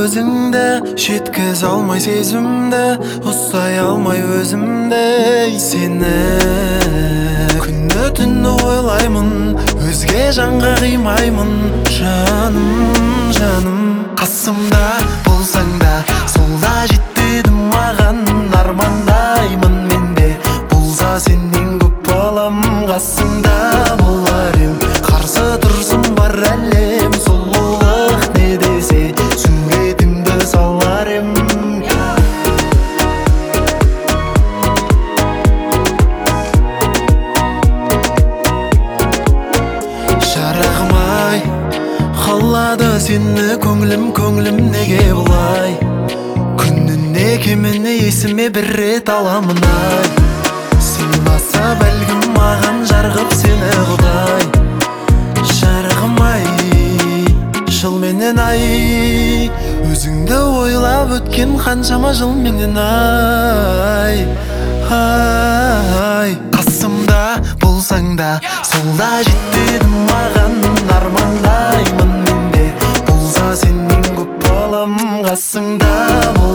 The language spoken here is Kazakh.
өзіңді, жеткізе алмай сезімді, ұстай алмай өзімді. Сені күні түні ойлаймын, өзге жанға қимаймын. Жаным, жаным, қасымда болсаң да, солда жетпеді маған. Армандаймын менде, болса сенен көп балам. Қасымда болар ем, қарсы тұрсын бар әлем. Сұлулық не десе, суретіңді салар ем. Шарағым-ай, қалады сені көңілім, көңілім неге бұлай? Күніне кеміне есіме бір рет аламын ай. Сен баса бәлкім маған жарғып сені құдай. Шарағым-ай, жыл менен ай, өзіңді ойлап өткен қаншама жыл менен ай. Қасымда болсаң да, солда жетпеді маған. Армандаймын менде, болса сенен көп балам. Қасымда бол